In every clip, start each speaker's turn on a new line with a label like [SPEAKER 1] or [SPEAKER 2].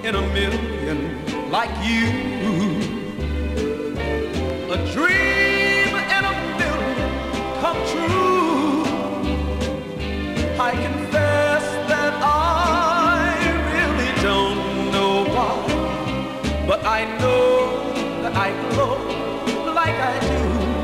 [SPEAKER 1] in a million like you. A dream in a million come true. I confess that I really don't know why, but I know that I glow like I do.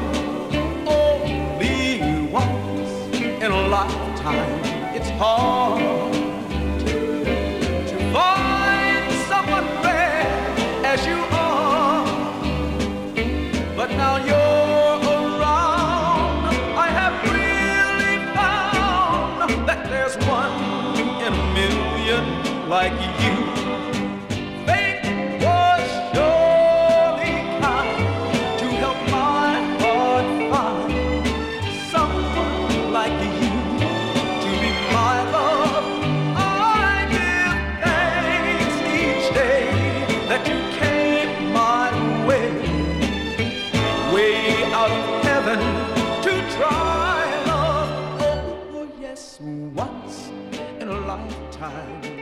[SPEAKER 1] Only once in a lifetime, it's hard to find someone rare as you are. But now you're around, I have really found that there's one in a million like you. Fate was surely kind to help my heart find someone like you to be my love. I give thanks each day that you came my way, way out of heaven to try love. Oh yes, once in a lifetime.